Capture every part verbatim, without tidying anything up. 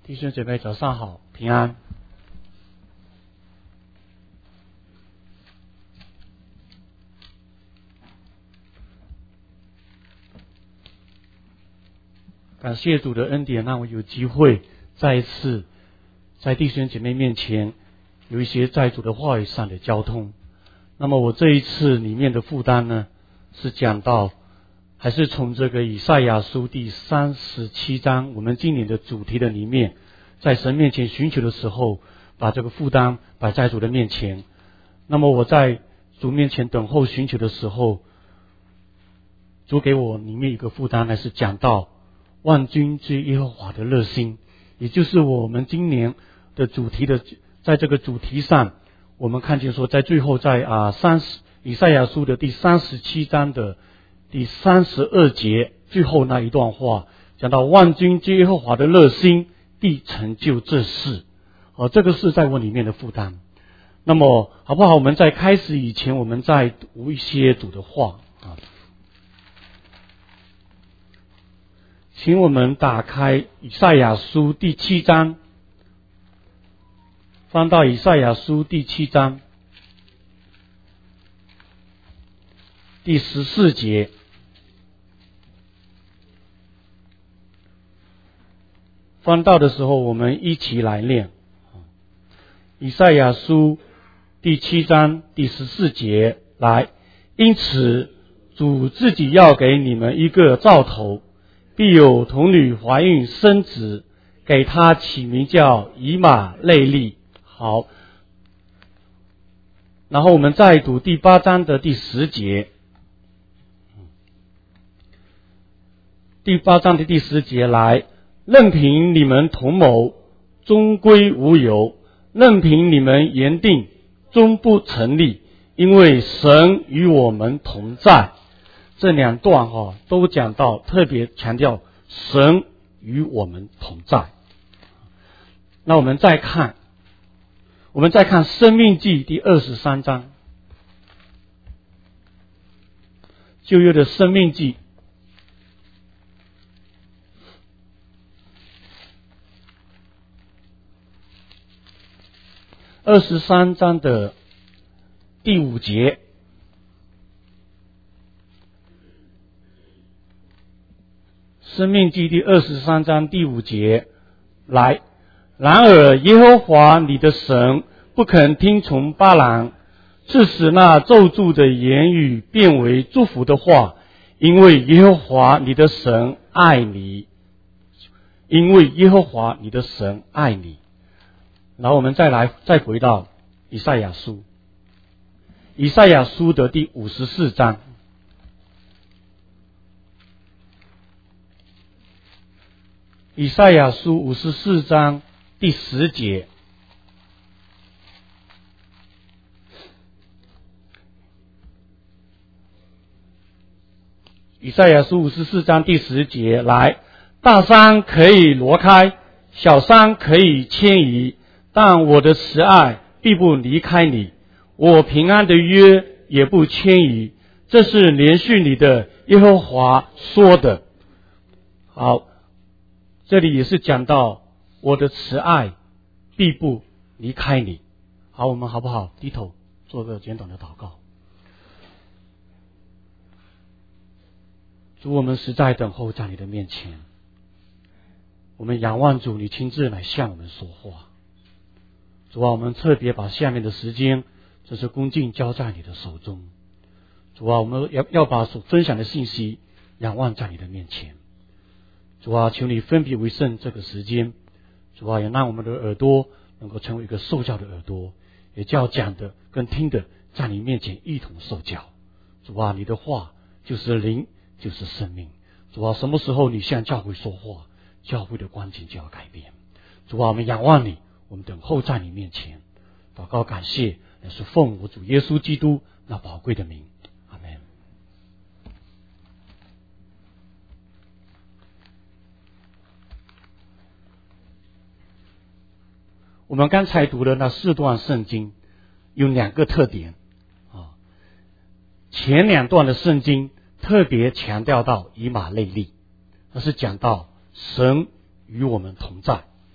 弟兄姐妹早上好，平安。感谢主的恩典，让我有机会再一次在弟兄姐妹面前有一些在主的话语上的交通。那么我这一次里面的负担呢，是讲到还是从这个以赛亚书第三十七章，我们今年的主题的里面，在神面前寻求的时候，把这个负担摆在主的面前。那么我在主面前等候寻求的时候，主给我里面一个负担，还是讲到万军之耶和华的热心，也就是我们今年的主题的，在这个主题上，我们看见说，在最后在啊三十以赛亚书的第三十七章的第三十二节最后那一段话，讲到万军之耶和华的热心必成就这事。哦，这个是在我里面的负担。那么好不好？我们在开始以前，我们再读一些主的话啊。请我们打开以赛亚书第七章，翻到以赛亚书第七章第十四节。翻到的时候，我们一起来念以赛亚书第七章第十四节。来，因此主自己要给你们一个兆头，必有童女怀孕生子，给他起名叫以马内利。好，然后我们再读第八章的第十节。第八章的第十节，来，任凭你们同谋，终归无有；任凭你们言定，终不成立，因为神与我们同在。这两段哈、哦、都讲到，特别强调神与我们同在。那我们再看，我们再看申命记第二十三章，旧约的申命记二十三章的第五节。申命记第二十三章第五节，来，然而耶和华你的神不肯听从巴兰，致使那咒诅的言语变为祝福的话，因为耶和华你的神爱你，因为耶和华你的神爱你。然后我们再来再回到以赛亚书，以赛亚书的第五十四章。以赛亚书五十四章第十节，以赛亚书五十四章第十节，来，大山可以挪开，小山可以迁移，但我的慈爱必不离开你，我平安的约也不迁移。这是连续你的耶和华说的。好，这里也是讲到我的慈爱必不离开你。好，我们好不好低头做个简短的祷告。主，我们实在等候在你的面前，我们仰望主，你亲自来向我们说话。主啊，我们特别把下面的时间，这是恭敬交在你的手中。主啊，我们要要把所分享的信息仰望在你的面前。主啊，求你分别为圣这个时间。主啊，也让我们的耳朵能够成为一个受教的耳朵，也叫讲的跟听的在你面前一同受教。主啊，你的话就是灵，就是生命。主啊，什么时候你向教会说话，教会的光景就要改变。主啊，我们仰望你，我们等候在你面前，祷告感谢，也是奉我主耶稣基督那宝贵的名，阿们。我们刚才读的那四段圣经有两个特点啊，前两段的圣经特别强调到以马内利，那是讲到神与我们同在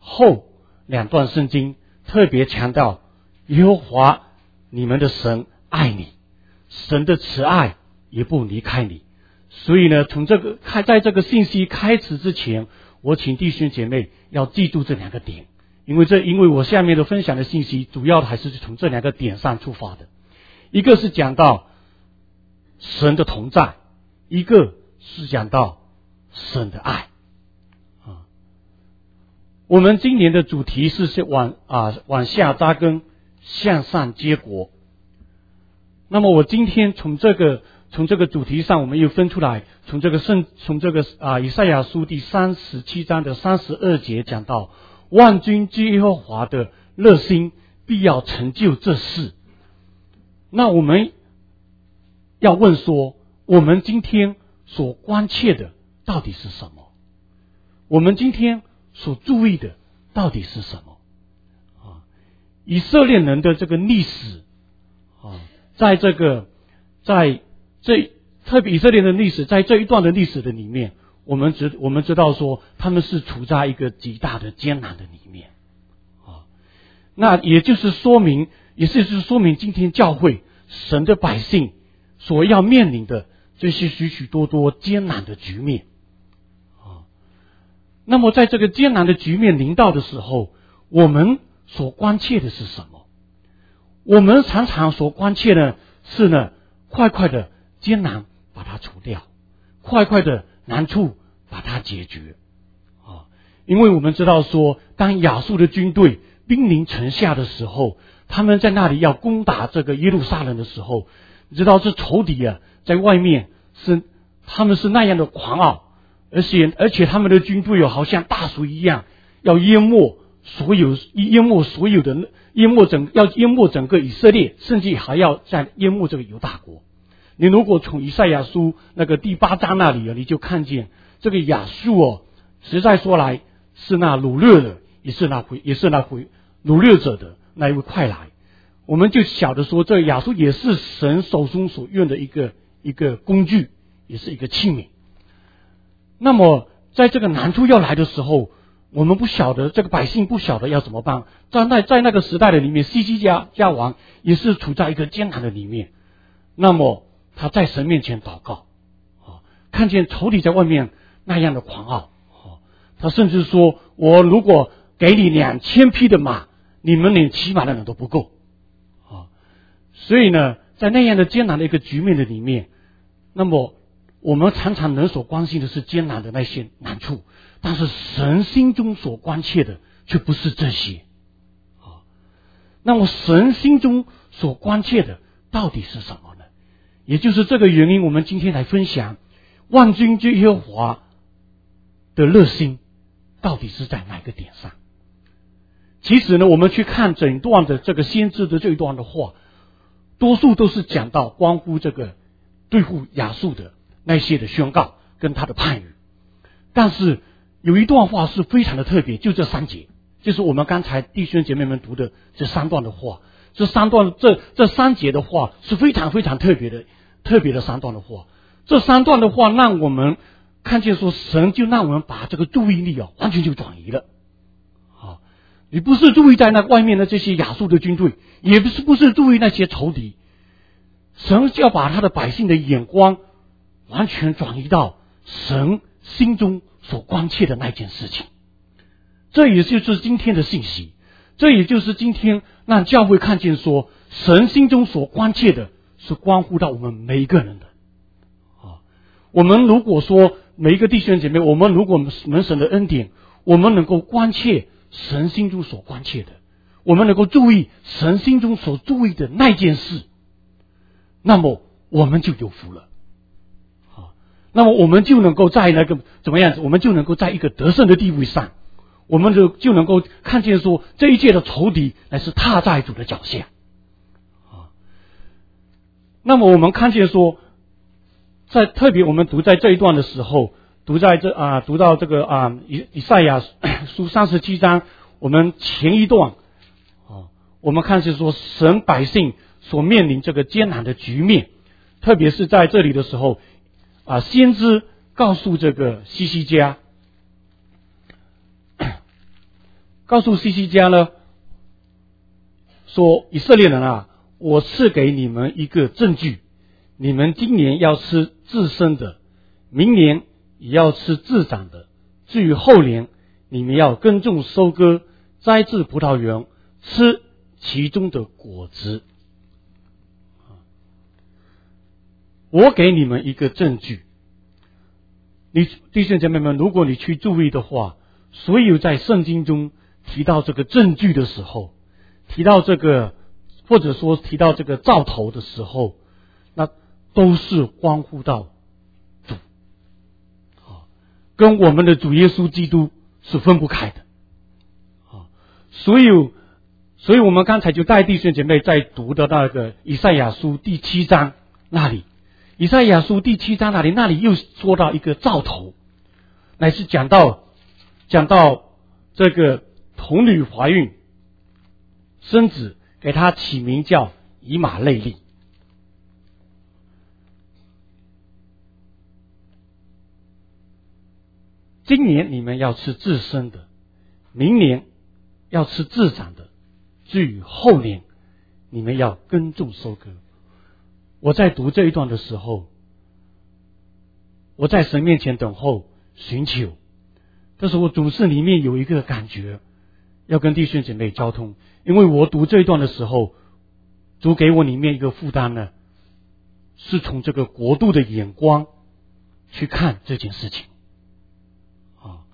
后两段圣经特别强调耶和华你们的神爱你，神的慈爱也不离开你。所以呢，从这个开在这个信息开始之前，我请弟兄姐妹要记住这两个点，因为这因为我下面的分享的信息主要还是从这两个点上出发的。一个是讲到神的同在，一个是讲到神的爱。啊，我们今年的主题是是往啊往下扎根，向上结果。那么我今天从这个从这个主题上，我们又分出来，从这个圣从这个啊以赛亚书第三十七章的三十二节讲到，万军之耶和华的热心必要成就这事。那我们要问说，我们今天所关切的到底是什么？我们今天所注意的到底是什么？啊，以色列人的这个历史啊，在这个在这特别以色列的历史，在这一段的历史的里面，我们知我们知道说，他们是处在一个极大的艰难的里面啊。那也就是说明，也就是说明今天教会神的百姓所要面临的这些许许多多艰难的局面啊。那么在这个艰难的局面临到的时候，我们所关切的是什么？我们常常所关切的是呢，快快的艰难把它除掉，快快的难处把它解决啊！因为我们知道说，当亚述的军队兵临城下的时候，他们在那里要攻打这个耶路撒冷的时候，你知道这仇敌啊，在外面是他们是那样的狂傲，而且而且他们的军队哦，好像大水一样，要淹没所有淹没所有的淹没整要淹没整个以色列，甚至还要在淹没这个犹大国。你如果从以赛亚书那个第八章那里啊，你就看见这个亚述哦，实在说来是那掳掠的，也是那回也是那回掳掠者的那一位快来。我们就晓得说，这亚述也是神手中所用的一个一个工具，也是一个器皿。那么在这个难处要来的时候，我们不晓得，这个百姓不晓得要怎么办。在那在那个时代的里面，西西家家王也是处在一个艰难的里面。那么他在神面前祷告，啊，看见仇敌在外面那样的狂傲，啊，他甚至说，我如果给你两千匹的马，你们连骑马的人都不够，啊，所以呢，在那样的艰难的一个局面的里面，那么我们常常人所关心的是艰难的那些难处，但是神心中所关切的却不是这些，啊，那么神心中所关切的到底是什么呢？也就是这个原因，我们今天来分享万军之耶和华的热心到底是在哪个点上。其实呢，我们去看整段的这个先知的这一段的话，多数都是讲到关乎这个对付亚述的那些的宣告跟他的判语。但是有一段话是非常的特别，就这三节，就是我们刚才弟兄姐妹们读的这三段的话。这三段这这三节的话是非常非常特别的特别的三段的话。这三段的话让我们看见说，神就让我们把这个注意力啊完全就转移了。啊，你不是注意在那外面的这些亚述的军队，也不是不是注意那些仇敌，神就要把他的百姓的眼光完全转移到神心中所关切的那件事情。这也就是今天的信息，这也就是今天让教会看见说，神心中所关切的是关乎到我们每一个人的。啊，我们如果说每一个弟兄姐妹，我们如果蒙神的恩典，我们能够关切神心中所关切的，我们能够注意神心中所注意的那件事，那么我们就有福了。啊，那么我们就能够在那个怎么样子，我们就能够在一个得胜的地位上，我们就就能够看见说，这一切的仇敌乃是踏在主的脚下。啊，那么我们看见说，在特别我们读在这一段的时候，读在这啊，读到这个啊以以赛亚书三十七章，我们前一段啊，我们看见说，神百姓所面临这个艰难的局面，特别是在这里的时候啊，先知告诉这个西西家， 告诉西西家呢，说以色列人啊，我赐给你们一个证据，你们今年要吃自生的，明年也要吃自长的，至于后年，你们要耕种收割，栽植葡萄园，吃其中的果子。我给你们一个证据，你弟兄姐妹们，如果你去注意的话，所有在圣经中提到这个证据的时候，提到这个或者说提到这个兆头的时候，那都是关乎到主，跟我们的主耶稣基督是分不开的。所以所以我们刚才就带弟兄姐妹在读的那个以赛亚书第七章那里，以赛亚书第七章那里，那里又说到一个兆头，乃是讲到讲到这个童女怀孕生子，给他起名叫以马内利。今年你们要吃自生的，明年要吃自长的，至于后年，你们要耕种收割。我在读这一段的时候，我在神面前等候寻求，但是我总是里面有一个感觉要跟弟兄姐妹交通，因为我读这一段的时候，主给我里面一个负担呢，是从这个国度的眼光去看这件事情啊。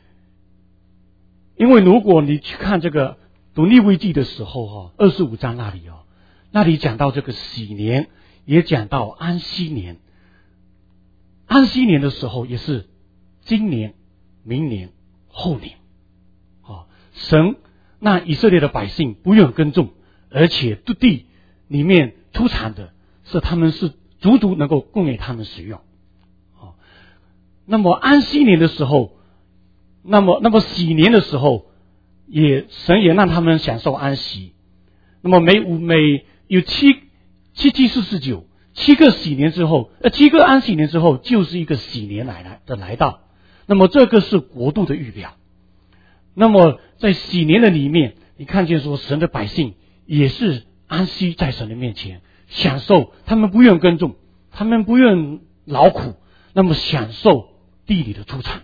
因为如果你去看这个读利未记的时候哈，二十五章那里哦，那里讲到这个喜年，也讲到安息年。安息年的时候也是今年、明年、后年啊，神让以色列的百姓不用耕种，而且地里面出产的是他们是足足能够供给他们使用啊。那么安息年的时候，那么那么喜年的时候，也神也让他们享受安息。那么每五每有七七七四十九七个喜年之后，呃七个安息年之后，就是一个喜年来来的来到。那么这个是国度的预表。那么在喜年的里面，你看见说神的百姓也是安息在神的面前，享受，他们不愿耕种，他们不愿劳苦，那么享受地里的出产。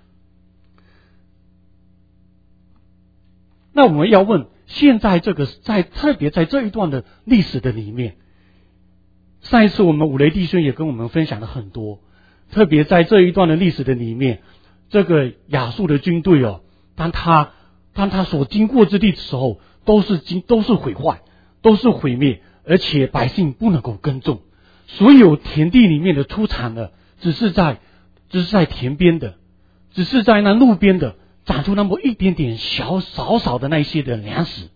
那我们要问，现在这个在特别在这一段的历史的里面，上一次我们五雷弟兄也跟我们分享了很多，特别在这一段的历史的里面，这个亚述的军队哦，当他当他所经过之地的时候，都是经都是毁坏，都是毁灭，而且百姓不能够耕种，所有田地里面的出产的，只是在只是在田边的，只是在那路边的长出那么一点点小少少的那些的粮食。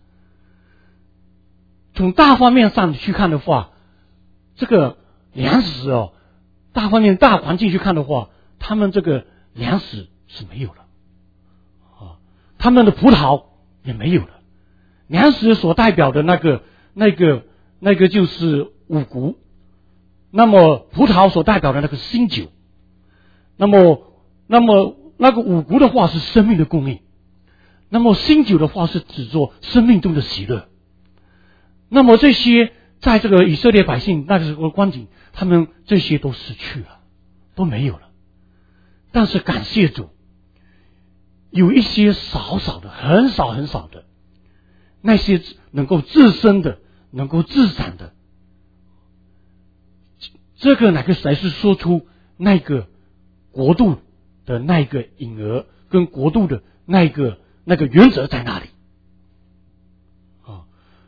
从大方面上去看的话，这个粮食哦，大方面大环境去看的话，他们这个粮食是没有了啊，他们的葡萄也没有了。粮食所代表的那个那个那个就是五谷，那么葡萄所代表的那个新酒，那么那么那个五谷的话是生命的供应，那么新酒的话是指作生命中的喜乐。那么这些在这个以色列百姓那个时候的光景，他们这些都失去了，都没有了。但是感谢主，有一些少少的很少很少的那些能够自生的，能够自长的，这个哪个才是说出那个国度的那个隐儿跟国度的那个那个原则在哪里啊？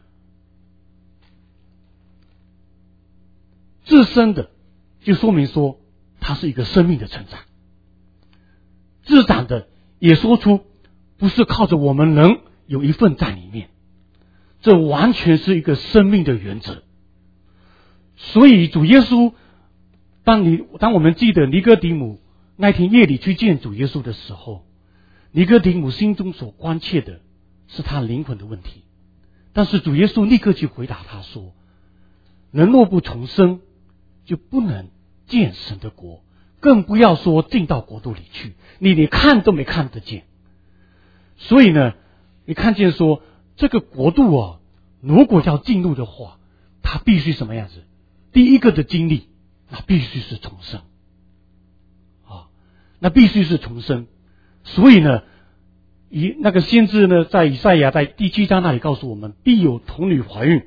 自生的就说明说它是一个生命的成长，自长的也说出不是靠着我们能有一份在里面，这完全是一个生命的原则。所以主耶稣，当你当我们记得尼哥底母那天夜里去见主耶稣的时候，尼哥底母心中所关切的是他灵魂的问题，但是主耶稣立刻去回答他说，人若不重生，就不能见神的国，更不要说进到国度里去，你连看都没看得见。所以呢， 你看见说这个国度啊，如果要进入的话，它必须什么样子？第一个的经历，那必须是重生啊，那必须是重生。所以呢，以那个先知呢，在以赛亚在第七章那里告诉我们，必有童女怀孕，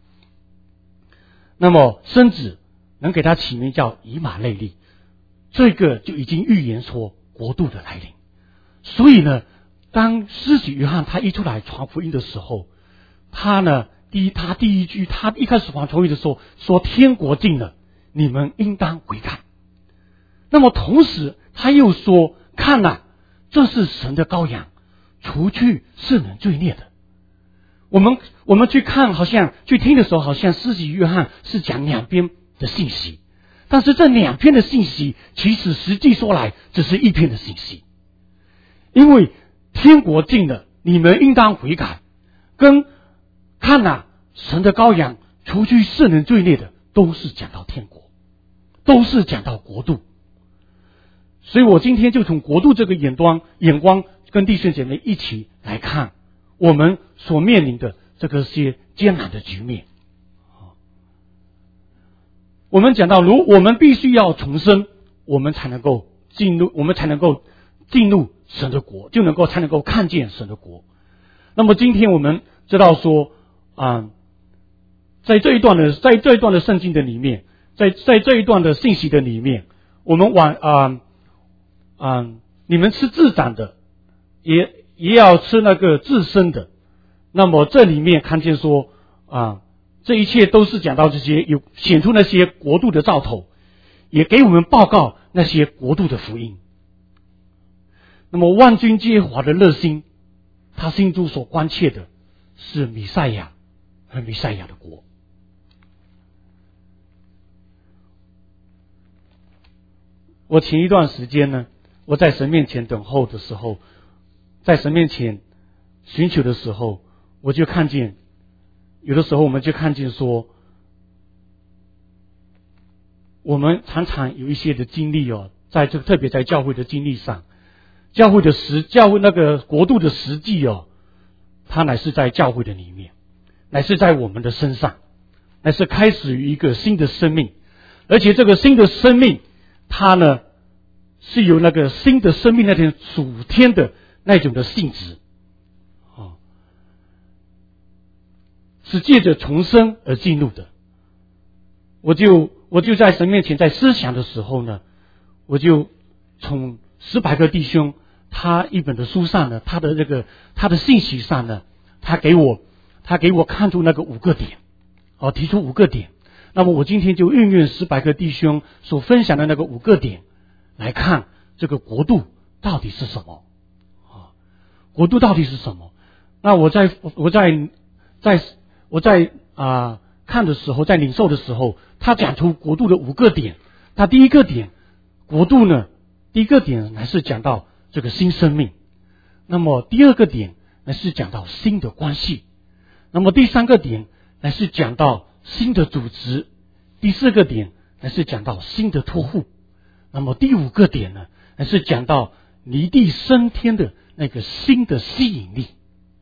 那么生子，能给他起名叫以马内利，这个就已经预言说国度的来临。所以呢，当施洗约翰他一出来传福音的时候，他呢，第一，他第一句，他一开始传福音的时候说天国近了，你们应当悔改。那么同时他又说，看哪，这是神的羔羊，除去世人罪孽的。我们我们去看，好像去听的时候，好像施洗约翰是讲两边的信息，但是这两篇的信息，其实实际说来，只是一篇的信息。因为天国近了，你们应当悔改，跟看哪，神的羔羊，除去世人罪孽的，都是讲到天国，都是讲到国度。所以我今天就从国度这个眼光眼光跟弟兄姐妹一起来看我们所面临的这个些艰难的局面。我们讲到，如我们必须要重生，我们才能够进入，我们才能够进入神的国，就能够才能够看见神的国。那么今天我们知道说啊、嗯，在这一段的在这一段的圣经的里面，在在这一段的信息的里面，我们往啊啊、嗯，你们吃自长的，也也要吃那个自生的。那么这里面看见说啊，这一切都是讲到这些有显出那些国度的兆头，也给我们报告那些国度的福音。那么万军皆华的热心，他心中所关切的是弥赛亚和弥赛亚的国。我前一段时间呢，我在神面前等候的时候，在神面前寻求的时候，我就看见，有的时候我们就看见说，我们常常有一些的经历哦，在这个特别在教会的经历上，教会的实教会那个国度的实际哦，它乃是在教会的里面，乃是在我们的身上，乃是开始于一个新的生命，而且这个新的生命，它呢是有那个新的生命那天属天的那种的性质，哦，是借着重生而进入的。我就我就在神面前在思想的时候呢，我就从史百克弟兄他一本的书上呢，他的这个他的信息上呢，他给我他给我看出那个五个点，哦，提出五个点。那么我今天就运用史百克弟兄所分享的那个五个点来看这个国度到底是什么啊？国度到底是什么？那我在我在在我在啊、呃、看的时候，在领受的时候，他讲出国度的五个点。他第一个点，国度呢，第一个点乃是讲到这个新生命。那么第二个点乃是讲到新的关系。那么第三个点乃是讲到新的组织。第四个点乃是讲到新的托付。那么第五个点呢，乃是讲到离地升天的那个新的吸引力。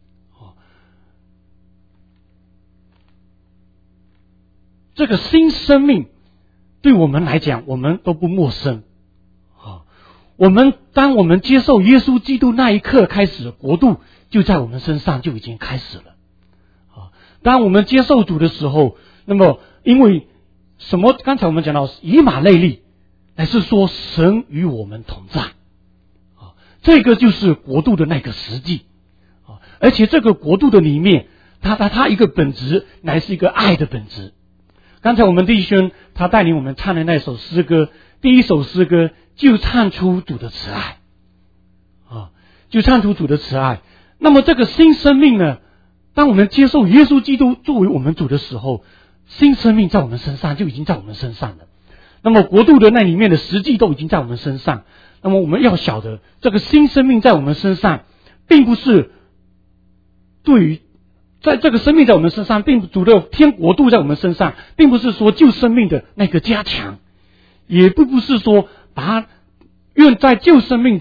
这个新生命对我们来讲，我们都不陌生啊。我们当我们接受耶稣基督那一刻开始，国度就在我们身上就已经开始了啊。当我们接受主的时候，那么因为什么？刚才我们讲到以马内利，乃是说神与我们同在啊。这个就是国度的那个实际啊。而且这个国度的里面，它它它一个本质乃是一个爱的本质。刚才我们弟兄他带领我们唱的那首诗歌，第一首诗歌就唱出主的慈爱啊，就唱出主的慈爱。那么这个新生命呢，当我们接受耶稣基督作为我们主的时候，新生命在我们身上就已经在我们身上了。那么国度的那里面的实际都已经在我们身上。那么我们要晓得，这个新生命在我们身上，并不是对于在这个生命在我们身上，并主的天国度在我们身上，并不是说旧生命的那个加强，也并不是说把它用在旧生命的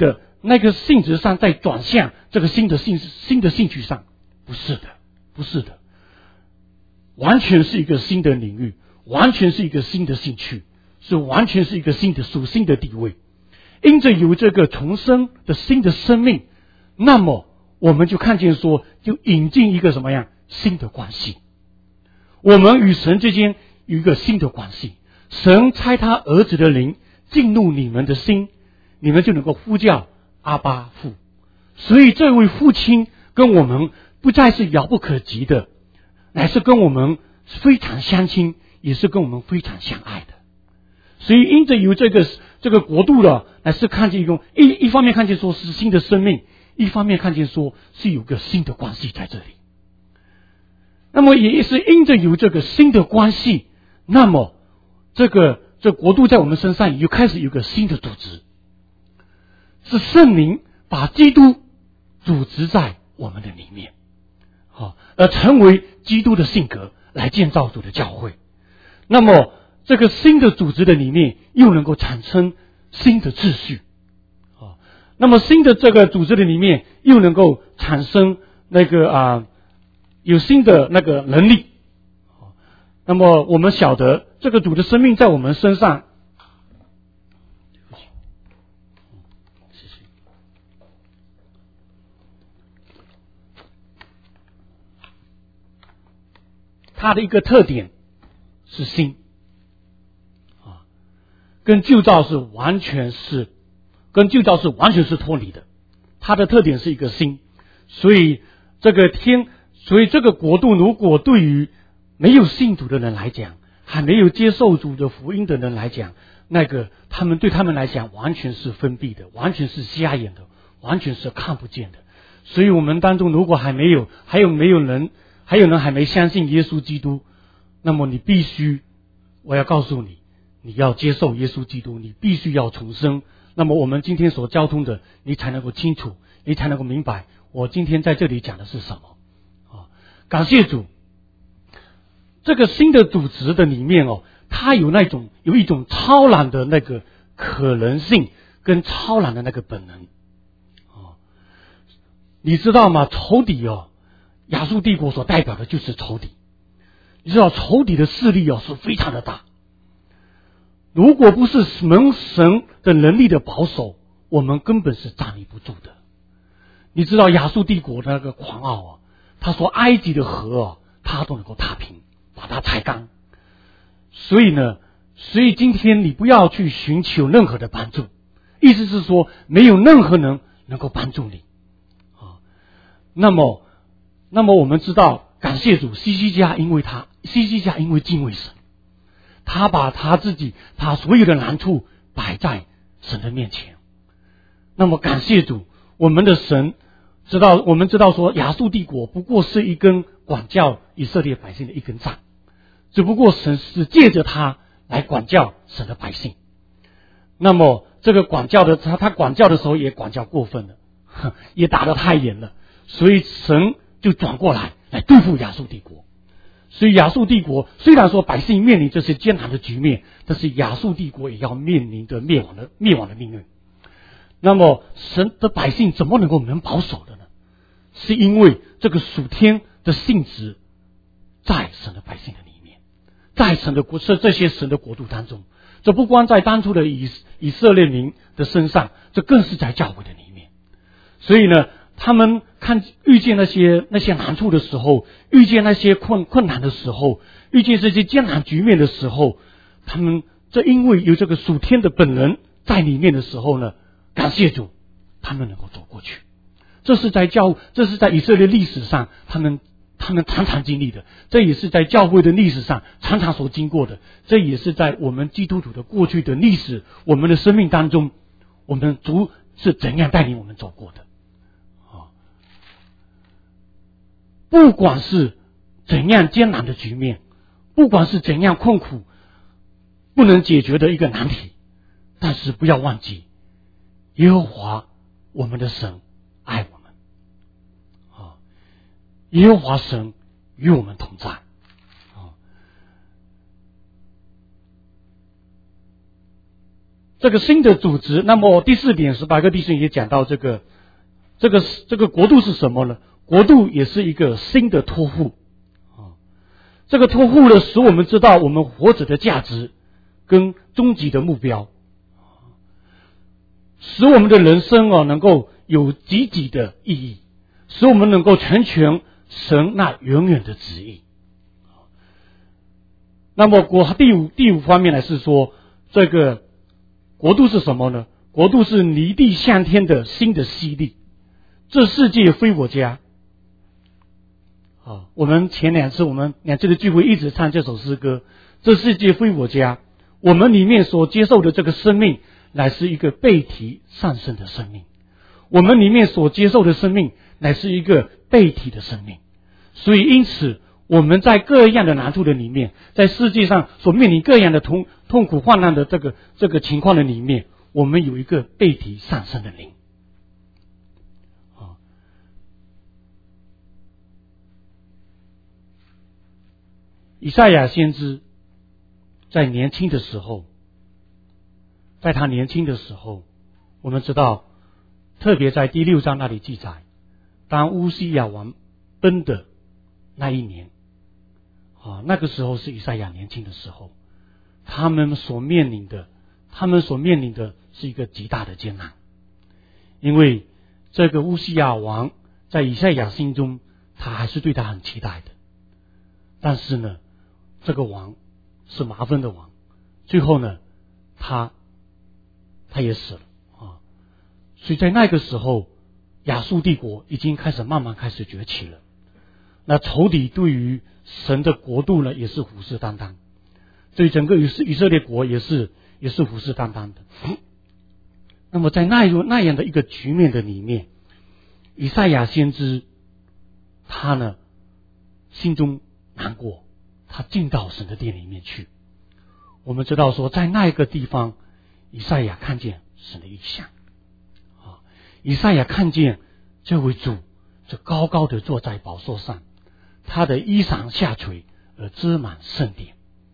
那个性质上再转向这个新的兴新的兴趣上，不是的，不是的，完全是一个新的领域，完全是一个新的兴趣，是完全是一个新的属新的地位。因着有这个重生的新的生命，那么我们就看见说，就引进一个什么样新的关系。我们与神之间有一个新的关系，神差他儿子的灵进入你们的心，你们就能够呼叫阿爸父。所以这位父亲跟我们不再是遥不可及的，乃是跟我们非常相亲，也是跟我们非常相爱的。所以因着有这个这个国度了，乃是看见一种一一方面看见说是新的生命，一方面看见说是有个新的关系在这里。那么也是因着有这个新的关系，那么这个这国度在我们身上也就开始有个新的组织，是圣灵把基督组织在我们的里面，好，而成为基督的性格来建造主的教会。那么这个新的组织的里面又能够产生新的秩序，啊，那么新的这个组织的里面又能够产生那个啊有新的那个能力。那么我们晓得这个主的生命在我们身上，谢谢。它的一个特点是新，啊，跟旧造是完全是跟旧造是完全是脱离的。它的特点是一个新，所以这个天，所以这个国度如果对于没有信主的人来讲，还没有接受主的福音的人来讲，那个他们对他们来讲完全是封闭的，完全是瞎眼的，完全是看不见的。所以我们当中如果还没有还有没有人还有人还没相信耶稣基督，那么你必须，我要告诉你，你要接受耶稣基督，你必须要重生。那么我们今天所交通的，你才能够清楚，你才能够明白我今天在这里讲的是什么。啊，感谢主。这个新的组织的里面哦，它有那种有一种超然的那个可能性，跟超然的那个本能。哦，你知道吗？仇敌哦，亚述帝国所代表的就是仇敌。你知道仇敌的势力哦是非常的大。如果不是蒙神的能力的保守，我们根本是站立不住的。你知道亚述帝国的那个狂傲啊，他说埃及的河啊，他都能够踏平，把它踩干。所以呢，所以今天你不要去寻求任何的帮助，意思是说没有任何人能够帮助你啊。那么，那么我们知道，感谢主，希西家因为他希西家因为敬畏神，他把他自己他所有的难处摆在神的面前。那么感谢主，我们的神知道，我们知道说亚述帝国不过是一根管教以色列百姓的一根杖，只不过神是借着他来管教神的百姓。那么这个管教的他他管教的时候也管教过分了，也打得太严了，所以神就转过来来对付亚述帝国。所以亚述帝国虽然说百姓面临这些艰难的局面，但是亚述帝国也要面临着灭亡的灭亡的命运。那么神的百姓怎么能够能保守的呢？是因为这个属天的性质在神的百姓的里面，在神的国这些神的国度当中。这不光在当初的以以色列民的身上，这更是在教会的里面。所以呢，他们看遇见那些那些难处的时候，遇见那些困困难的时候，遇见这些艰难局面的时候，他们这因为有这个属天的本能在里面的时候呢，感谢主，他们能够走过去。这是在教，这是在以色列历史上，他们他们常常经历的，这也是在教会的历史上常常所经过的，这也是在我们基督徒的过去的历史，我们的生命当中，我们主是怎样带领我们走过的。啊，不管是怎样艰难的局面，不管是怎样困苦不能解决的一个难题，但是不要忘记，耶和华我们的神爱我们。耶和华神与我们同在。 这个新的组织。那么第四点，十八个弟兄也讲到这个，这个这个国度是什么呢？国度也是一个新的托付啊。这个托付呢，使我们知道我们活着的价值跟终极的目标，使我们的人生啊能够有积极的意义，使我们能够成全神那永远的旨意。那么国第五第五方面呢是说，这个国度是什么呢？国度是离地向天的新的犀利，这世界非我家。啊，我们前两次我们两次的聚会一直唱这首诗歌，这世界非我家。我们里面所接受的这个生命，乃是一个被提上升的生命。我们里面所接受的生命，乃是一个被提的生命。所以因此，我们在各样的难处的里面，在世界上所面临各样的痛痛苦患难的这个这个情况的里面，我们有一个被提上升的灵。啊，以赛亚先知在年轻的时候，在他年轻的时候，我们知道，特别在第六章那里记载，当乌西亚王崩的那一年，啊，那个时候是以赛亚年轻的时候，他们所面临的，他们所面临的是一个极大的艰难，因为这个乌西亚王在以赛亚心中，他还是对他很期待的，但是呢，这个王是麻烦的王，最后呢，他他也死了啊，所以在那个时候，亚述帝国已经开始慢慢开始崛起了。那仇敌对于神的国度呢，也是虎视眈眈，对整个以色以色列国也是也是虎视眈眈的。那么在那那样的一个局面的里面，以赛亚先知他呢心中难过，他进到神的殿里面去。我们知道说，在那一个地方，以赛亚看见神的异象啊，以赛亚看见这位主，这高高的坐在宝座上，他的衣裳下垂而遮满圣殿。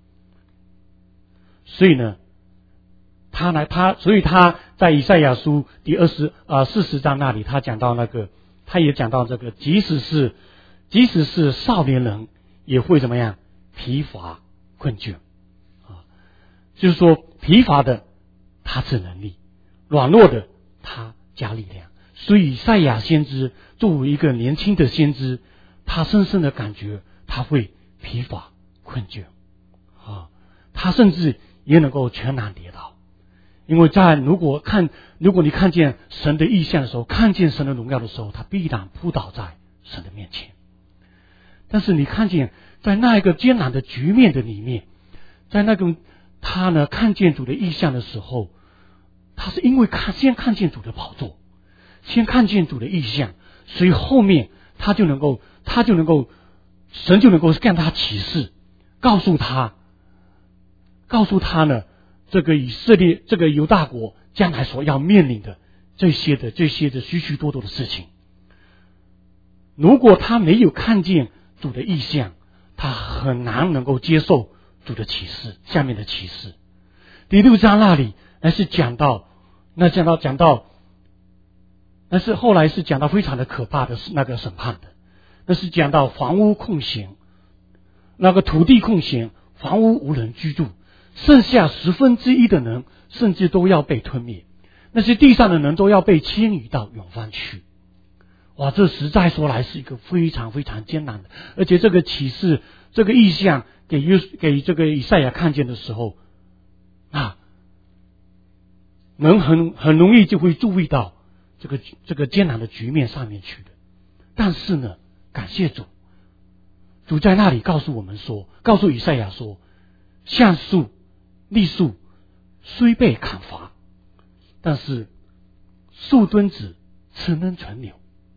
所以呢，他来他，所以他在以赛亚书第二十啊四十章那里，他讲到那个，他也讲到这个，即使是即使是少年人，也会怎么样疲乏困倦啊，就是说疲乏的他赐能力，软弱的他加力量。所以以赛亚先知作为一个年轻的先知，他深深的感觉他会疲乏困倦啊，他甚至也能够全然跌倒。因为在如果看如果你看见神的异象的时候，看见神的荣耀的时候，他必然扑倒在神的面前。但是你看见在那一个艰难的局面的里面，在那个他呢看见主的异象的时候，他是因为看先看见主的宝座，先看见主的异象，所以后面他就能够他就能够神就能够向他启示，告诉他告诉他呢这个以色列这个犹大国将来所要面临的这些的这些的许许多多的事情。如果他没有看见主的异象，他很难能够接受主的启示，下面的启示。第六章那里那是讲到那讲到讲到那是后来是讲到非常的可怕的那个审判的，那是讲到房屋空闲，那个土地空闲，房屋无人居住，剩下十分之一的人甚至都要被吞灭，那些地上的人都要被迁移到远方去。哇，这实在说来是一个非常非常艰难的，而且这个启示这个意象给约给这个以赛亚看见的时候啊，人很很容易就会注意到这个这个艰难的局面上面去的。但是呢，感谢主，主在那里告诉我们说，告诉以赛亚说，橡树栗树虽被砍伐，但是树墩子却能存留，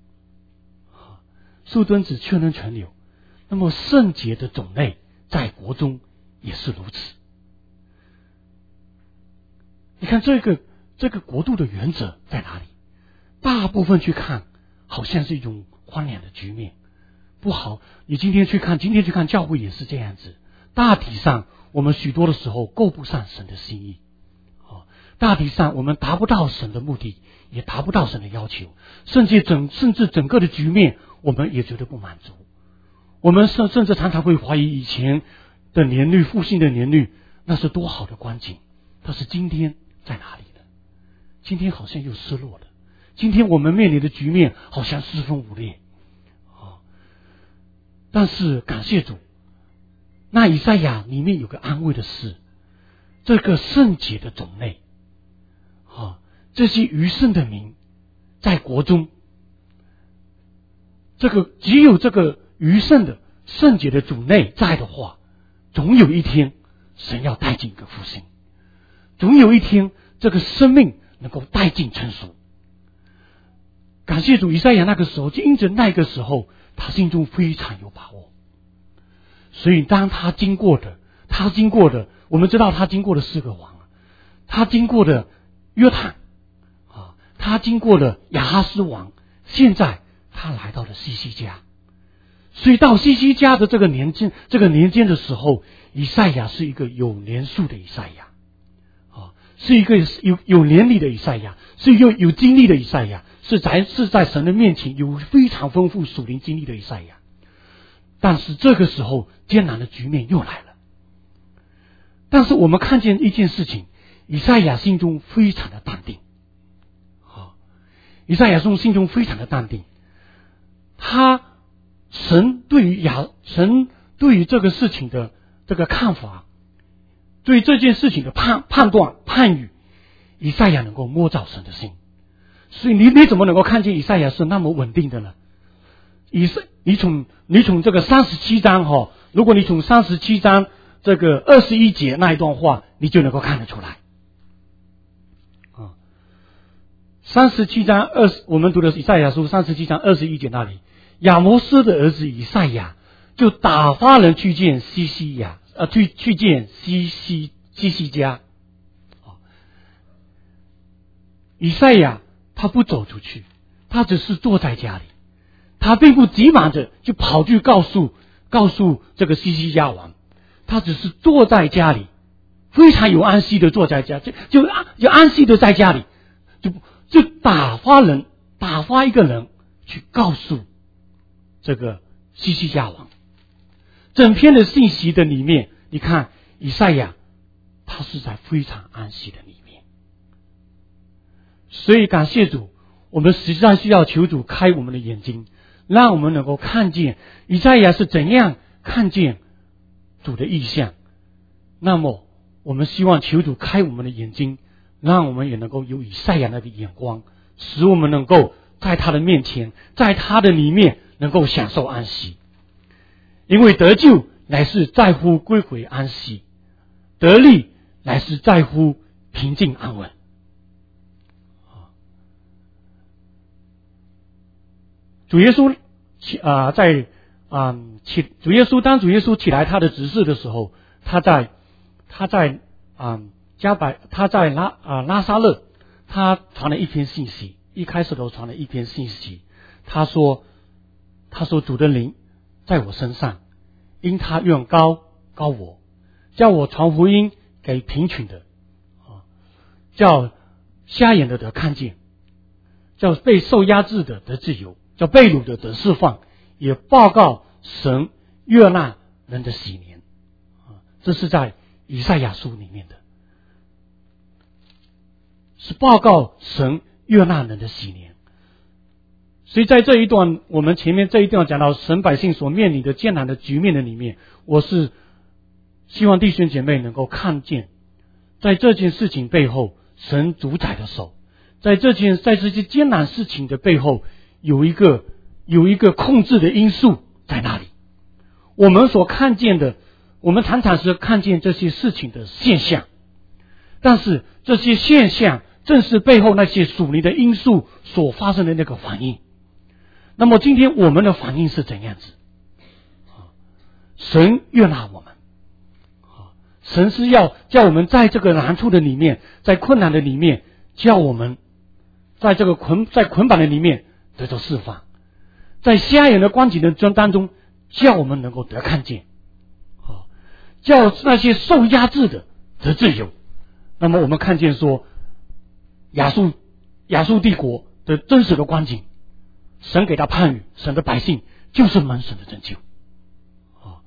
树墩子却能存留。那么圣洁的种类在国中也是如此。你看这个这个国度的原则在哪里？大部分去看好像是一种荒凉的局面，不好。你今天去看今天去看教会也是这样子，大体上我们许多的时候够不上神的心意， 大体上我们达不到神的目的，也达不到神的要求，甚至整甚至整个的局面我们也觉得不满足。我们甚甚至常常会怀疑以前的年率，复兴的年率那是多好的光景，但是今天在哪里呢？今天好像又失落了，今天我们面临的局面好像四分五裂啊！但是感谢主，那以赛亚里面有个安慰的事，这个圣洁的种类啊，这些余剩的民在国中，这个只有这个余剩的圣洁的种类在的话，总有一天神要带进一个复兴，总有一天这个生命能够带进成熟。感谢主，以赛亚那个时候就因着那个时候他心中非常有把握，所以当他经过的他经过的我们知道他经过了四个王，他经过的约坦啊，他经过了亚哈斯王，现在他来到了西西家。所以到西西家的这个年间这个年间的时候，以赛亚是一个有年数的以赛亚啊，是一个有有年龄的以赛亚，是有有经历的以赛亚，是在是在神的面前有非常丰富属灵经历的以赛亚。但是这个时候艰难的局面又来了。但是我们看见一件事情，以赛亚心中非常的淡定啊，以赛亚心中非常的淡定，他神对于亚神对于这个事情的这个看法，对这件事情的判判断判语，以赛亚能够摸着神的心。所以你你怎么能够看见以赛亚是那么稳定的呢？以赛你从你从这个三十七章哈，如果你从三十七章这个二十一节那一段话，你就能够看得出来啊。三十七章二十，我们读的以赛亚书三十七章二十一节那里，亚摩斯的儿子以赛亚就打发人去见西西亚，呃，去去见西西西西家。以赛亚他不走出去，他只是坐在家里，他并不急忙着就跑去告诉告诉这个西西家王，他只是坐在家里，非常有安息的坐在家，就就就安息的在家里，就就打发人打发一个人去告诉这个西西家王。整篇的信息的里面，你看以赛亚他是在非常安息的里面。所以感谢主，我们实在需要求主开我们的眼睛，让我们能够看见以赛亚是怎样看见主的意象。那么我们希望求主开我们的眼睛，让我们也能够有以赛亚那个眼光，使我们能够在他的面前，在他的里面能够享受安息。因为得救乃是在乎归回安息，得力乃是在乎平静安稳。主耶稣起啊、呃，在啊、呃、起主耶稣当主耶稣起来他的执事的时候，他在他在啊、呃、加百他在拉啊、呃、拉撒勒，他传了一篇信息，一开始都传了一篇信息，他说他说主的灵在我身上，因他愿高高我，叫我传福音给贫穷的啊，叫瞎眼的得看见，叫被受压制的得自由，叫被掳的得释放，也报告神悦纳人的喜年啊，这是在以赛亚书里面的，是报告神悦纳人的喜年。所以在这一段，我们前面这一段讲到神百姓所面临的艰难的局面的里面，我是希望弟兄姐妹能够看见，在这件事情背后神主宰的手，在这件在这些艰难事情的背后有一个有一个控制的因素在那里。我们所看见的，我们常常是看见这些事情的现象，但是这些现象正是背后那些属灵的因素所发生的那个反应。那么今天我们的反应是怎样子？神悦纳我们，神是要叫我们在这个难处的里面，在困难的里面，叫我们在这个捆在捆绑的里面得到释放，在瞎眼的光景的当中，叫我们能够得看见，叫那些受压制的得自由。那么我们看见说， 亚述亚述帝国的真实的光景，神给他判语，神的百姓就是蒙神的拯救。啊，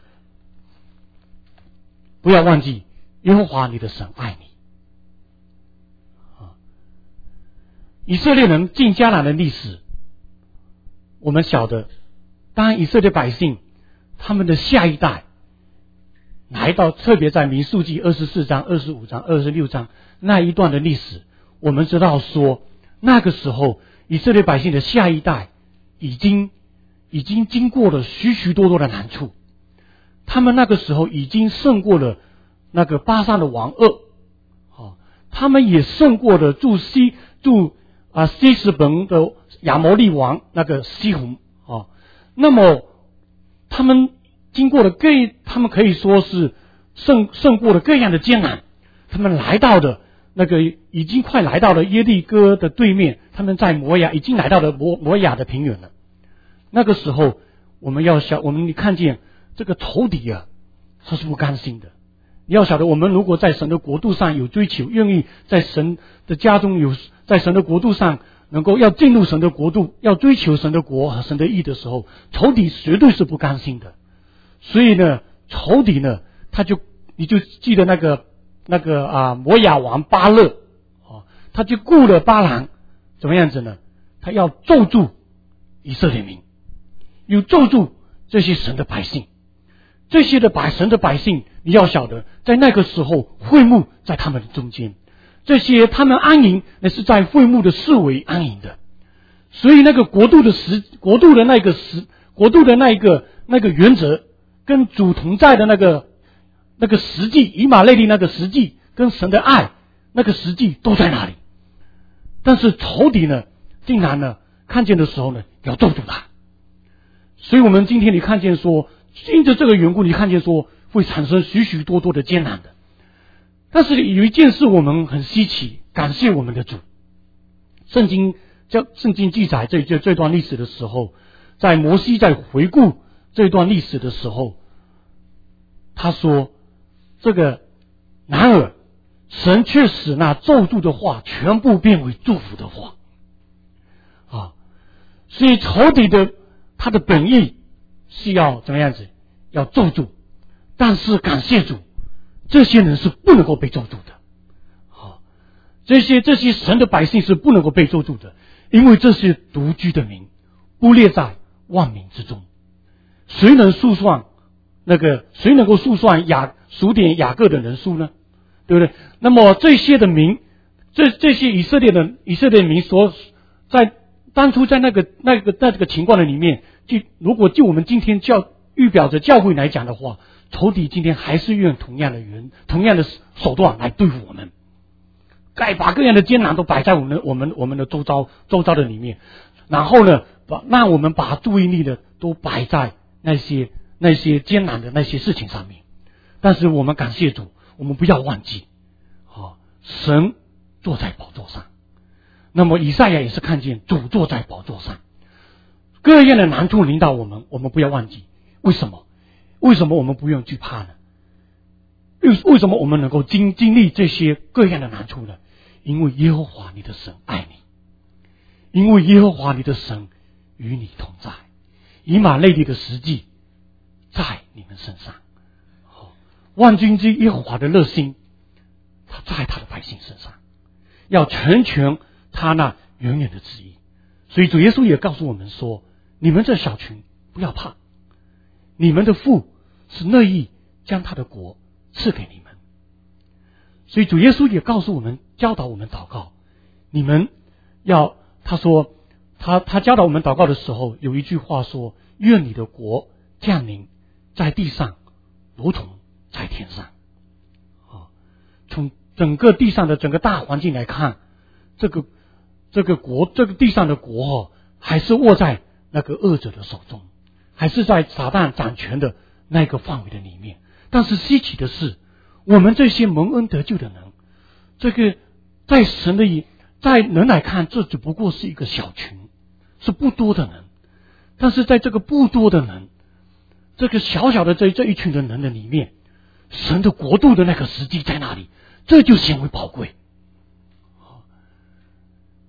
不要忘记耶和华你的神爱你。啊，以色列人进迦南的历史，我们晓得，当以色列百姓他们的下一代来到，特别在民数记二十四章、二十五章、二十六章那一段的历史，我们知道说，那个时候以色列百姓的下一代已经已经经过了许许多多的难处，他们那个时候已经胜过了那个巴珊的王噩，哦，他们也胜过了驻西驻啊西什本的亚摩利王那个西宏，哦，那么他们经过了各，他们可以说是胜胜过了各样的艰难，他们来到的那个已经快来到了耶利哥的对面，他们在摩亚已经来到了摩摩亚的平原了。那个时候我们要晓，我们看见这个仇敌啊，他是不甘心的。你要晓得，我们如果在神的国度上有追求，愿意在神的家中有，在神的国度上能够要进入神的国度，要追求神的国和神的义的时候，仇敌绝对是不甘心的。所以呢，仇敌呢，他就你就记得那个那个啊摩亚王巴勒，哦，他就雇了巴兰，怎么样子呢？他要咒诅以色列民，有咒诅这些神的百姓，这些的百神的百姓，你要晓得，在那个时候会幕在他们的中间，这些他们安营，那是在会幕的四围安营的，所以那个国度的实国度的那个实国度的那一个那个原则，跟主同在的那个那个实际，以马内利那个实际，跟神的爱那个实际都在那里。但是仇敌呢，竟然呢看见的时候呢，要咒诅他。所以我们今天你看见说，因着这个缘故，你看见说会产生许许多多的艰难的。但是有一件事我们很稀奇，感谢我们的主。圣经叫圣经记载这这这段历史的时候，在摩西在回顾这段历史的时候，他说这个然而神却使那咒诅的话全部变为祝福的话啊，所以仇敌的他的本意是要怎么样子，要咒诅，但是感谢主，这些人是不能够被咒诅的。好，这些这些神的百姓是不能够被咒诅的，因为这是独居的民，不列在万民之中。谁能数算那个谁能够数算雅数点雅各的人数呢？对不对？那么这些的民，这这些以色列的以色列民所在当初在那个那个在这个情况的里面，就如果就我们今天教预表着教会来讲的话，仇敌今天还是用同样的人同样的手段来对付我们，该把各样的艰难都摆在我们我们我们的周遭周遭的里面，然后呢，把那我们把注意力呢都摆在那些那些艰难的那些事情上面。但是我们感谢主，我们不要忘记，哦，神坐在宝座上。那么以赛亚也是看见主坐在宝座上，各样的难处临到我们，我们不要忘记。为什么？为什么我们不用惧怕呢？为为什么我们能够经经历这些各样的难处呢？因为耶和华你的神爱你，因为耶和华你的神与你同在，以马内利的实际在你们身上。万军之耶和华的热心，他在他的百姓身上，要成全他那远远的旨意。所以主耶稣也告诉我们说，你们这小群不要怕，你们的父是乐意将他的国赐给你们。所以主耶稣也告诉我们，教导我们祷告，你们要他说他他教导我们祷告的时候，有一句话说，愿你的国降临在地上如同在天上。啊，从整个地上的整个大环境来看，这个这个国这个地上的国哦，还是握在那个恶者的手中，还是在撒旦掌权的那个范围的里面。但是稀奇的是，我们这些蒙恩得救的人，这个在神的在人来看，这只不过是一个小群，是不多的人。但是在这个不多的人，这个小小的这这一群的人的里面，神的国度的那个实际在哪里？这就显为宝贵。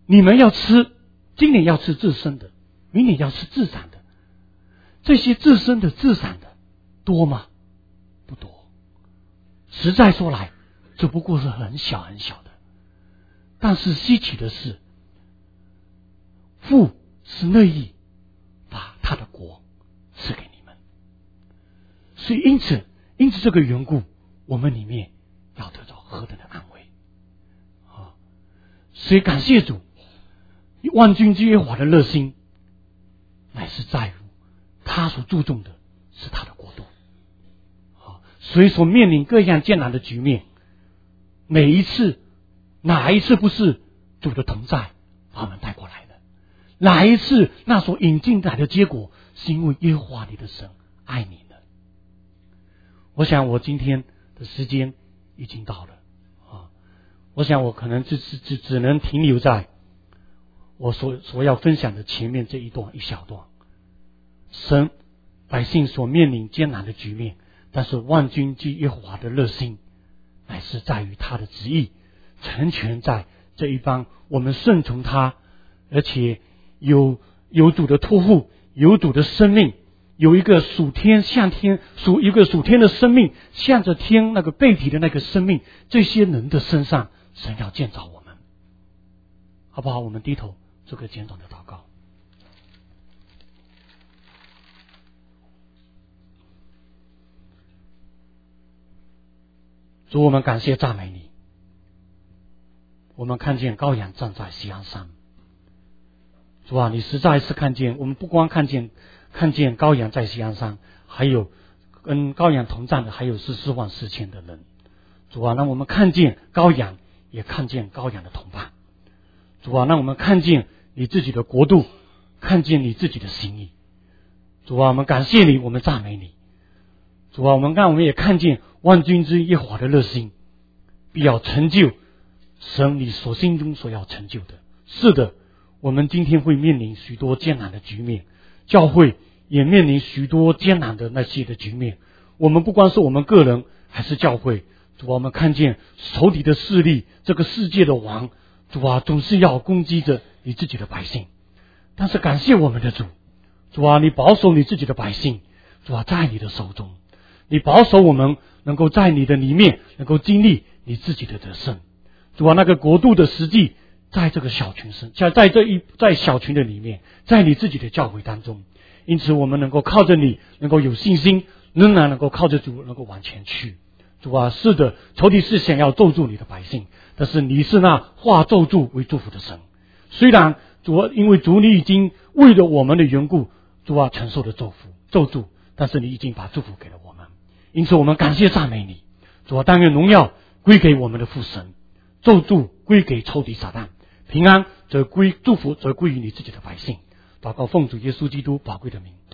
你们要吃，今年要吃自生的，明年要吃自产的。这些自生的自产的多吗？不多。实在说来，只不过是很小很小的。但是稀奇的是，父是乐意把他的国赐给你们。所以因此因此这个缘故，我们里面要得到何等的安慰啊！所以感谢主，万军之耶和华的热心乃是在乎他所注重的是他的国度啊！所以所面临各样艰难的局面，每一次哪一次不是主的同在把我们带过来的？哪一次那所引进来的结果是因为耶和华你的神爱你呢？我想我今天的时间已经到了啊！我想我可能只只只只能停留在我所所要分享的前面这一段一小段。神百姓所面临艰难的局面，但是万军之耶和华的热心乃是在于他的旨意成全在这一方，我们顺从他，而且有有主的托付，有主的生命，有一个属天向天属一个属天的生命，向着天那个背体的那个生命，这些人的身上，神要建造我们，好不好？我们低头做个简短的祷告。主，我们感谢赞美你。我们看见羔羊站在锡安山，主啊，你实在是看见我们不光看见看见羔羊在锡安山，还有跟羔羊同站的还有十四万四千的人。主啊，让我们看见羔羊，也看见羔羊的同伴。主啊，让我们看见你自己的国度，看见你自己的心意。主啊，我们感谢你，我们赞美你。主啊，我们看我们也看见万军之耶和华的热心必要成就神你所心中所要成就的。是的，我们今天会面临许多艰难的局面，教会也面临许多艰难的那些的局面。我们不光是我们个人，还是教会。主啊，我们看见仇敌的势力，这个世界的王，主啊，总是要攻击着你自己的百姓。但是感谢我们的主，主啊，你保守你自己的百姓，主啊，在你的手中，你保守我们能够在你的里面能够经历你自己的得胜。主啊，那个国度的实际在这个小群身，在在这一在小群的里面，在你自己的教会当中。因此我们能够靠着你，能够有信心，仍然能够靠着主能够往前去。主啊，是的，仇敌是想要咒诅你的百姓，但是你是那化咒诅为祝福的神。虽然主啊，因为主你已经为了我们的缘故，主啊承受了咒福咒诅，但是你已经把祝福给了我们。因此我们感谢赞美你。主啊，但愿荣耀归给我们的父神，咒诅归给仇敌撒旦，平安则归祝福则归于你自己的百姓。祷告奉主耶稣基督宝贵的名。